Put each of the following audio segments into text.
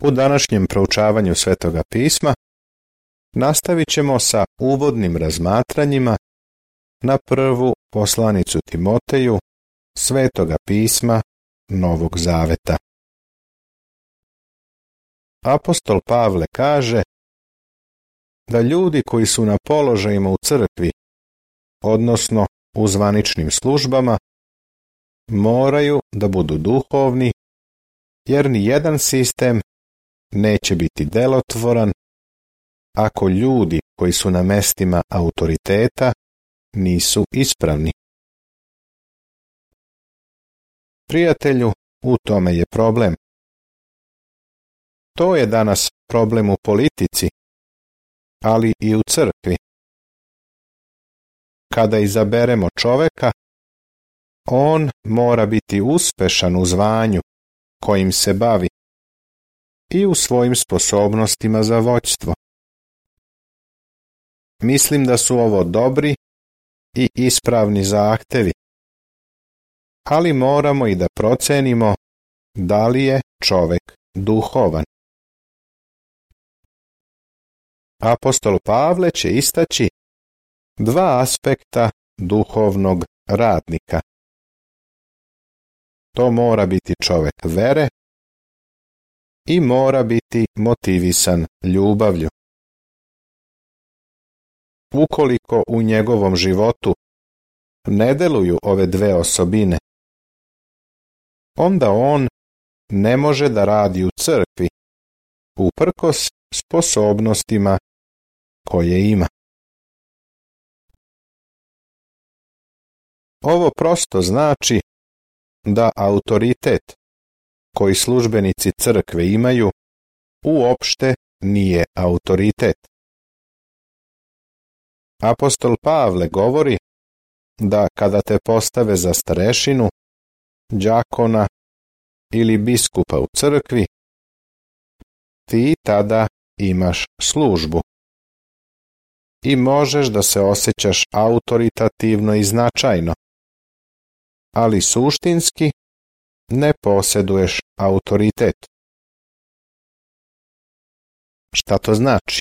U današnjem proučavanju Svetoga pisma nastavit ćemo sa uvodnim razmatranjima na prvu poslanicu Timoteju Svetoga pisma Novog Zaveta. Apostol Pavle kaže da ljudi koji su na položajima u crkvi, odnosno u zvaničnim službama, moraju da budu duhovni, jer ni jedan sistem neće biti delotvoran ako ljudi koji su na mestima autoriteta nisu ispravni. Prijatelju, u tome je problem. To je danas problem u politici, ali i u crkvi. Kada izaberemo čoveka, on mora biti uspešan u zvanju kojim se bavi i u svojim sposobnostima za vođstvo. Mislim da su ovo dobri i ispravni zahtevi, ali moramo i da procenimo da li je čovek duhovan. Apostol Pavle će istaći dva aspekta duhovnog radnika. To mora biti čovek vere i mora biti motivisan ljubavlju. Ukoliko u njegovom životu ne deluju ove dve osobine, onda on ne može da radi u crkvi uprkos sposobnostima koje ima. Ovo prosto znači da autoritet koji službenici crkve imaju uopšte nije autoritet. Apostol Pavle govori da kada te postave za starešinu, đakona ili biskupa u crkvi, ti tada imaš službu i možeš da se osjećaš autoritativno i značajno, ali suštinski ne posjeduješ autoritet. Šta to znači?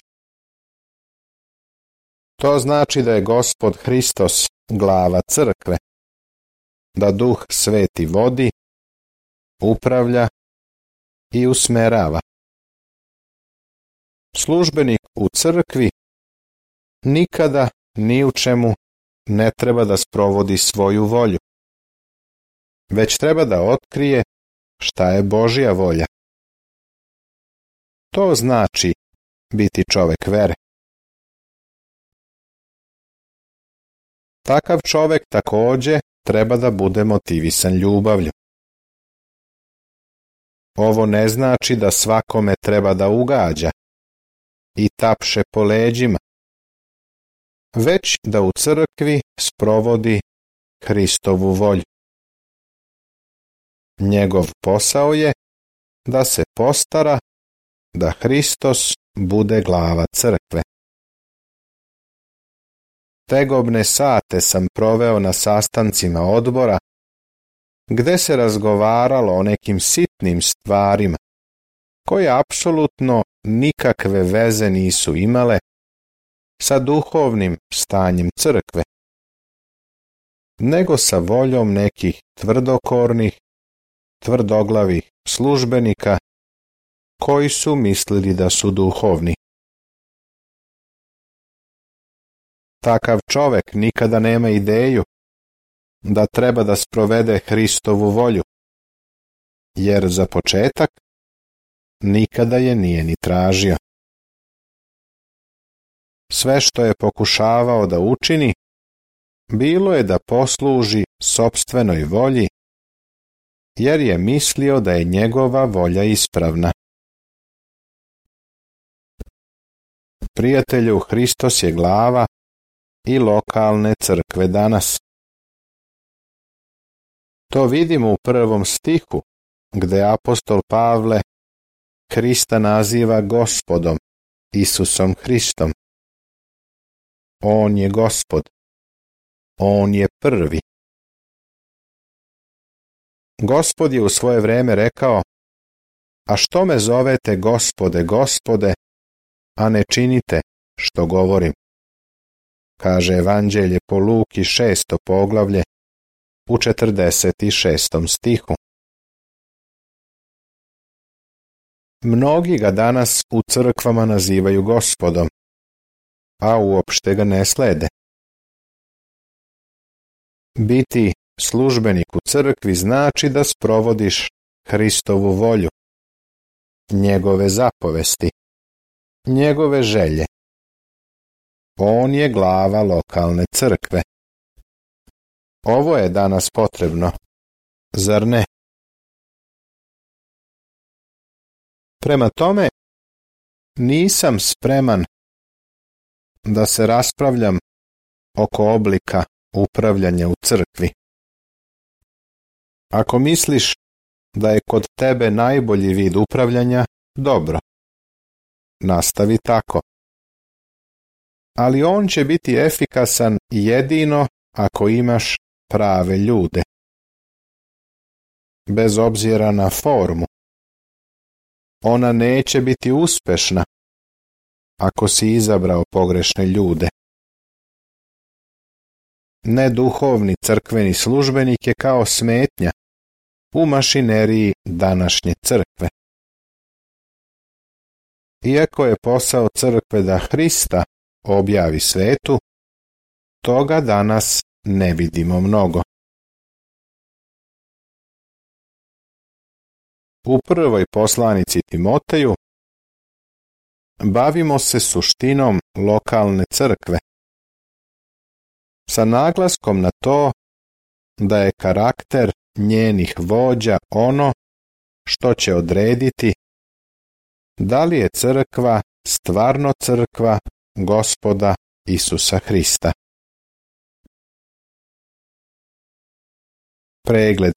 To znači da je Gospod Hristos glava crkve, da Duh Sveti vodi, upravlja i usmerava. Službenik u crkvi nikada ni u čemu ne treba da sprovodi svoju volju, već treba da otkrije šta je Božja volja. To znači biti čovek vere. Takav čovek takođe treba da bude motivisan ljubavlju. Ovo ne znači da svakome treba da ugađa i tapše po leđima, već da u crkvi sprovodi Hristovu volju. Njegov posao je da se postara da Hristos bude glava crkve. Tegobne sate sam proveo na sastancima odbora, gde se razgovaralo o nekim sitnim stvarima, koje apsolutno nikakve veze nisu imale sa duhovnim stanjem crkve, nego sa voljom nekih tvrdokornih, tvrdoglavih službenika koji su mislili da su duhovni. Takav čovek nikada nema ideju da treba da sprovede Hristovu volju, jer za početak nikada je nije ni tražio. Sve što je pokušavao da učini, bilo je da posluži sopstvenoj volji, jer je mislio da je njegova volja ispravna. Prijatelju, Hristos je glava i lokalne crkve danas. To vidimo u 1. stihu, gde apostol Pavle Hrista naziva Gospodom, Isusom Hristom. On je Gospod. On je prvi. Gospod je u svoje vreme rekao a što me zovete Gospode, Gospode, a ne činite što govorim? Kaže Evanđelje po Luki 6. poglavlje u 46. stihu. Mnogi ga danas u crkvama nazivaju Gospodom, a uopšte ga ne slede. Biti službenik u crkvi znači da sprovodiš Hristovu volju, njegove zapovesti, njegove želje. On je glava lokalne crkve. Ovo je danas potrebno, zar ne? Prema tome, nisam spreman da se raspravljam oko oblika upravljanja u crkvi. Ako misliš da je kod tebe najbolji vid upravljanja, dobro, nastavi tako. Ali on će biti efikasan jedino ako imaš prave ljude. Bez obzira na formu, ona neće biti uspešna ako si izabrao pogrešne ljude. Neduhovni crkveni službenik je kao smetnja u mašineriji današnje crkve. Iako je posao crkve da Hrista objavi svetu, toga danas ne vidimo mnogo. U prvoj poslanici Timoteju bavimo se suštinom lokalne crkve, sa naglaskom na to da je karakter njenih vođa ono što će odrediti da li je crkva stvarno crkva Gospoda Isusa Hrista. Pregled.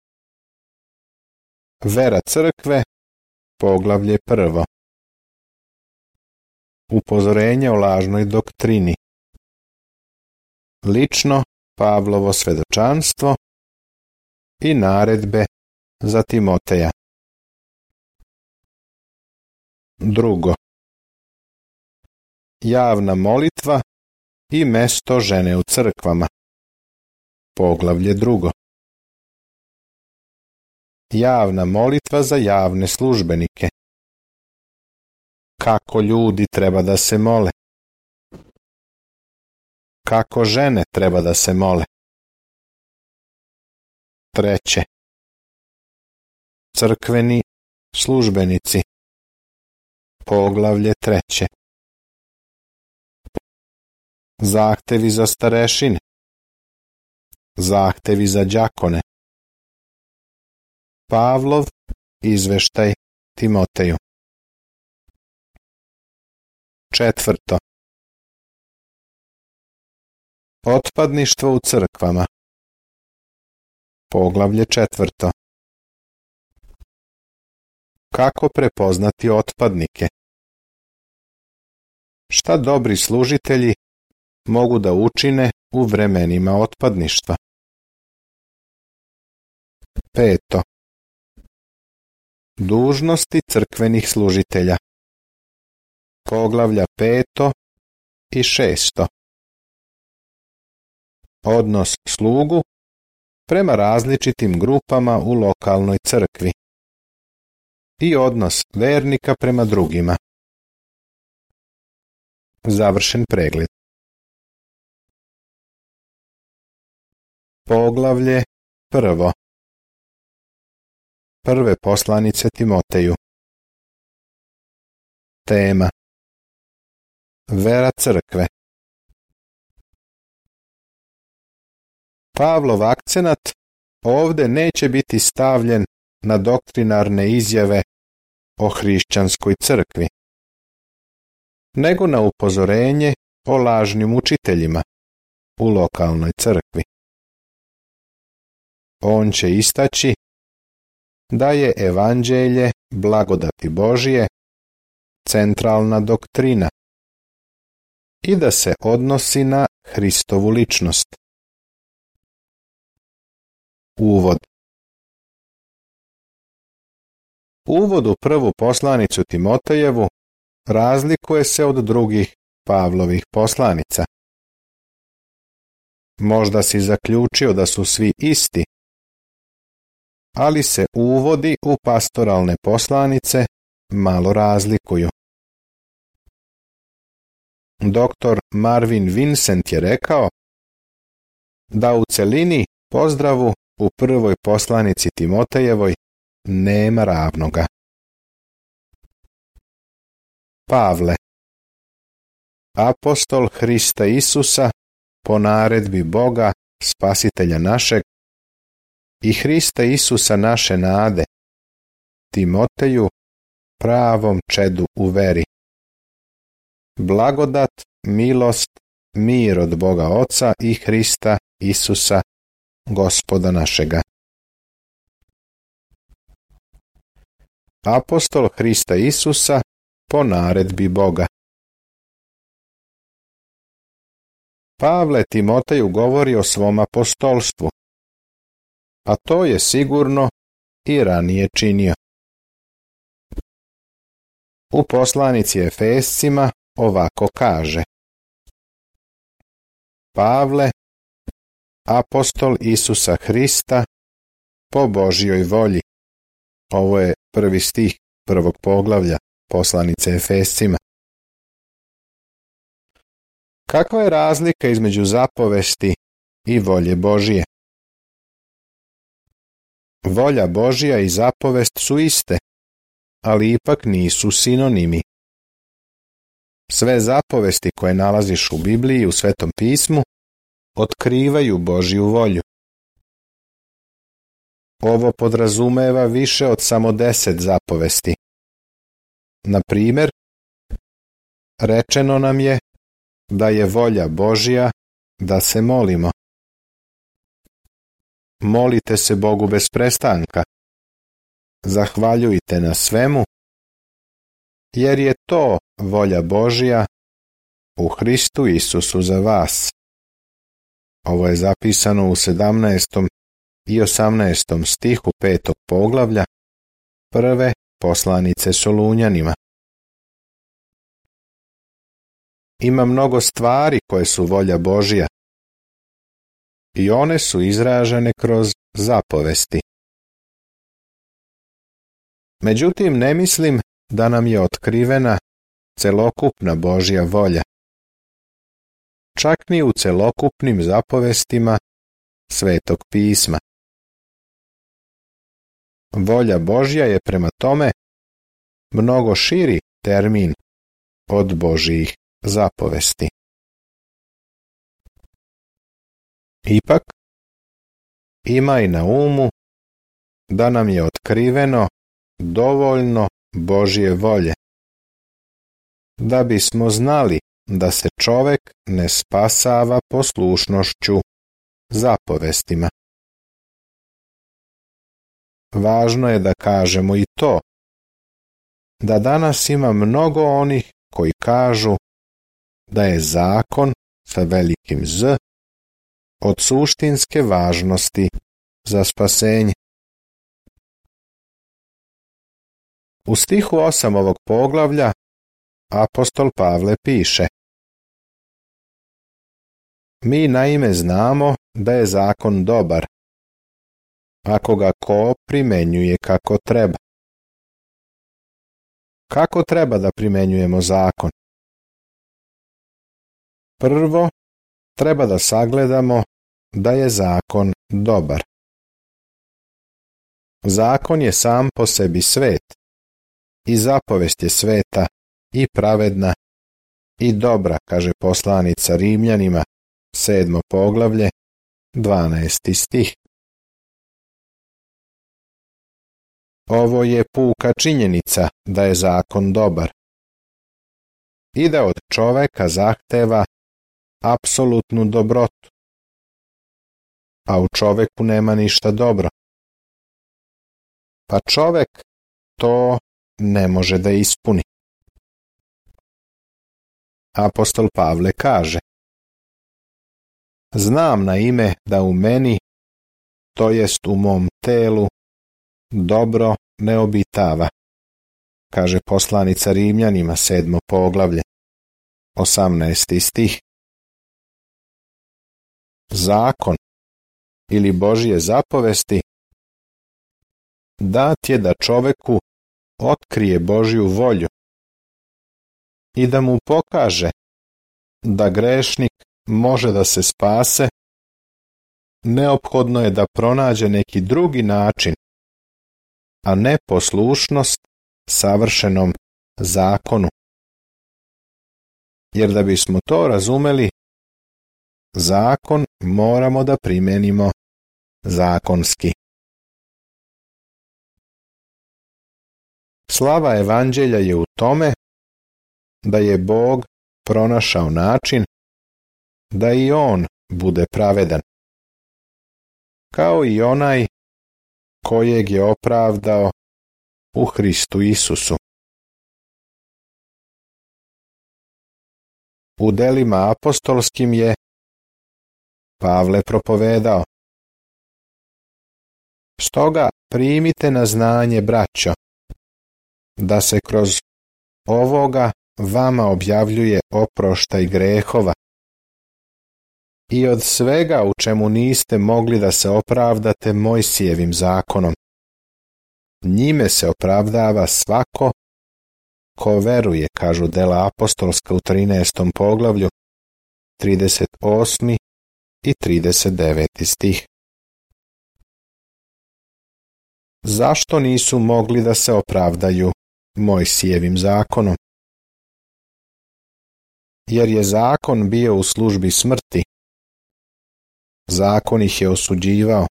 Vera crkve, poglavlje 1. Upozorenje o lažnoj doktrini. Lično Pavlovo svedočanstvo i naredbe za Timoteja. Drugo. Javna molitva i mesto žene u crkvama. Poglavlje 2. Javna molitva za javne službenike. Kako ljudi treba da se mole? Kako žene treba da se mole? Treće. Crkveni službenici. Poglavlje 3. Zahtevi za starešine. Zahtevi za đakone. Pavlov izveštaj Timoteju. Četvrto. Otpadništvo u crkvama. Poglavlje 4. Kako prepoznati otpadnike? Šta dobri služitelji mogu da učine u vremenima otpadništva? 5. Dužnosti crkvenih služitelja. Poglavlja 5. i 6. Odnos slugu prema različitim grupama u lokalnoj crkvi i odnos vernika prema drugima. Završen pregled. Poglavlje 1. Prve poslanice Timoteju. Tema. Vera crkve. Pavlov akcenat ovde neće biti stavljen na doktrinarne izjave o hrišćanskoj crkvi, nego na upozorenje o lažnim učiteljima u lokalnoj crkvi. On će istaći da je evanđelje blagodati Božije centralna doktrina i da se odnosi na Hristovu ličnost. Uvod. Uvod u prvu poslanicu Timotejevu razlikuje se od drugih Pavlovih poslanica. Možda si zaključio da su svi isti, ali se uvodi u pastoralne poslanice malo razlikuju. Dr. Marvin Vincent je rekao da u celini pozdravu u prvoj poslanici Timotejevoj nema ravnoga. Pavle, apostol Hrista Isusa po naredbi Boga, Spasitelja našeg, i Hrista Isusa naše nade, Timoteju, pravom čedu u veri. Blagodat, milost, mir od Boga Oca i Hrista Isusa, Gospoda našega. Apostol Hrista Isusa po naredbi Boga. Pavle Timoteju govori o svom apostolstvu, a to je sigurno i ranije činio. U poslanici Efescima ovako kaže: Pavle, apostol Isusa Hrista, po Božjoj volji. Ovo je prvi stih prvog poglavlja poslanice Efescima. Kakva je razlika između zapovesti i volje Božije? Volja Božja i zapovest su iste, ali ipak nisu sinonimi. Sve zapovesti koje nalaziš u Bibliji i u Svetom pismu otkrivaju Božju volju. Ovo podrazumeva više od samo 10 zapovesti. Na primjer, rečeno nam je da je volja Božja da se molimo. Molite se Bogu bez prestanka. Zahvaljujte na svemu, jer je to volja Božja u Hristu Isusu za vas. Ovo je zapisano u 17. i 18. stihu 5. poglavlja prve poslanice Solunjanima. Ima mnogo stvari koje su volja Božja i one su izražene kroz zapovesti. Međutim, ne mislim da nam je otkrivena celokupna Božja volja. Čak ni u celokupnim zapovestima Svetog pisma. Volja Božja je prema tome mnogo širi termin od Božjih zapovesti. Ipak, imaj na umu da nam je otkriveno dovoljno Božje volje, da bismo znali da se čovek ne spasava poslušnošću zapovestima. Važno je da kažemo i to, da danas ima mnogo onih koji kažu da je zakon sa velikim Z od suštinske važnosti za spasenje. U stihu 8 ovog poglavlja apostol Pavle piše: Mi naime znamo da je zakon dobar, ako ga ko primenjuje kako treba. Kako treba da primenjujemo zakon? Prvo, treba da sagledamo da je zakon dobar. Zakon je sam po sebi svet, i zapovest je sveta i pravedna i dobra, kaže poslanica Rimljanima, 7. poglavlje, 12. stih. Ovo je puka činjenica da je zakon dobar i da od čoveka zahteva apsolutnu dobrotu, a u čoveku nema ništa dobro. Pa čovek to ne može da ispuni. Apostol Pavle kaže: Znam na ime da u meni, to jest u mom telu, dobro ne obitava, kaže poslanica Rimljanima 7. poglavlje, 18. stih. Zakon ili Božje zapovesti dat je da čoveku otkrije Božju volju i da mu pokaže da grešnik može da se spase. Neophodno je da pronađe neki drugi način, a ne poslušnost savršenom zakonu. Jer da bismo to razumeli, zakon moramo da primenimo zakonski. Slava evanđelja je u tome da je Bog pronašao način da i on bude pravedan, kao i onaj kojeg je opravdao u Hristu Isusu. U delima apostolskim je Pavle propovedao: Stoga primite na znanje, braćo, da se kroz ovoga vama objavljuje oproštaj grehova i od svega u čemu niste mogli da se opravdate Mojsijevim zakonom. Njime se opravdava svako ko veruje, kažu dela apostolska u 13. poglavlju, 38. i 39. stih. Zašto nisu mogli da se opravdaju Mojsijevim zakonom? Jer je zakon bio u službi smrti. Zakon ih je osuđivao.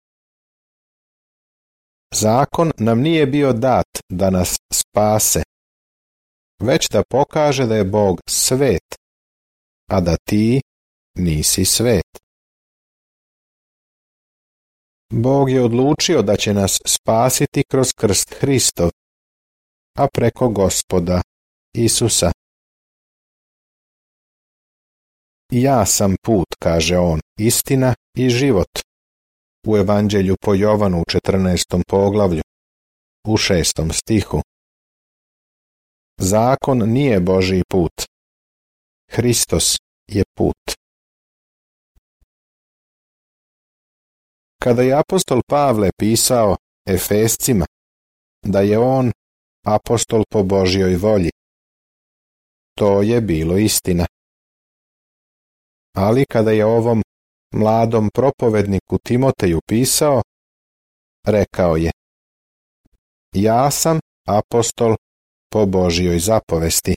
Zakon nam nije bio dat da nas spase, već da pokaže da je Bog svet, a da ti nisi svet. Bog je odlučio da će nas spasiti kroz krst Hristov, a preko Gospoda Isusa. Ja sam put, kaže on, istina i život, u Evanđelju po Jovanu u 14. poglavlju, u 6. stihu. Zakon nije Božji put. Hristos je put. Kada je apostol Pavle pisao Efescima da je on apostol po Božjoj volji, to je bilo istina. Ali kada je ovom mladom propovedniku Timoteju pisao, rekao je: Ja sam apostol po Božjoj zapovesti.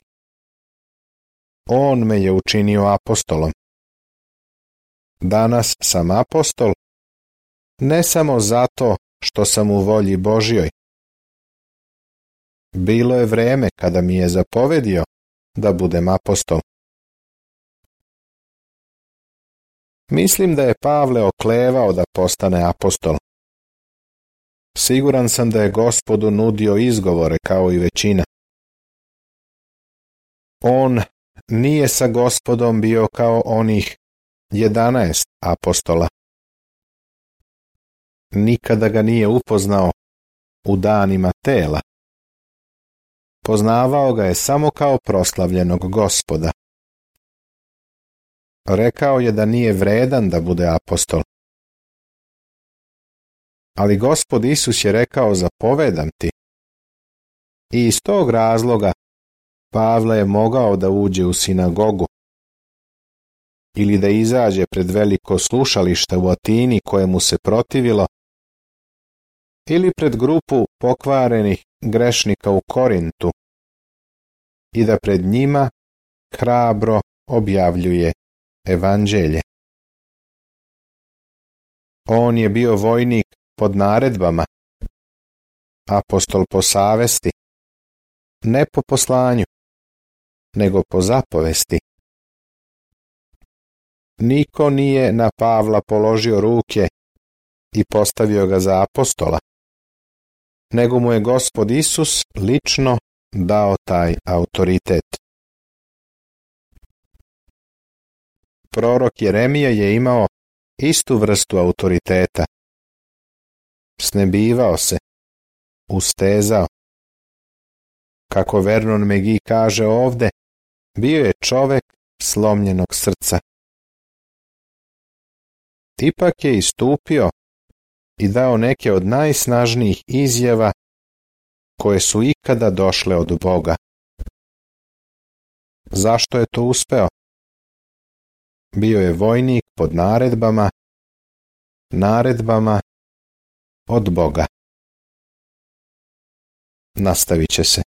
On me je učinio apostolom. Danas sam apostol ne samo zato što sam u volji Božjoj. Bilo je vreme kada mi je zapovedio da budem apostol. Mislim da je Pavle oklevao da postane apostol. Siguran sam da je Gospodu nudio izgovore kao i većina. On nije sa Gospodom bio kao onih 11 apostola. Nikada ga nije upoznao u danima tela. Poznavao ga je samo kao proslavljenog Gospoda. Rekao je da nije vredan da bude apostol. Ali Gospod Isus je rekao: zapovedam ti. I iz tog razloga Pavle je mogao da uđe u sinagogu ili da izađe pred veliko slušalište u Atini koje mu se protivilo, ili pred grupu pokvarenih grešnika u Korintu i da pred njima hrabro objavljuje evanđelje. On je bio vojnik pod naredbama, apostol po savesti, ne po poslanju, nego po zapovesti. Niko nije na Pavla položio ruke i postavio ga za apostola, nego mu je Gospod Isus lično dao taj autoritet. Prorok Jeremija je imao istu vrstu autoriteta. Snebivao se, ustezao. Kako Vernon McGee kaže ovde, bio je čovek slomljenog srca. Ipak je istupio i dao neke od najsnažnijih izjava koje su ikada došle od Boga. Zašto je to uspeo? Bio je vojnik pod naredbama od Boga. Nastavit će se.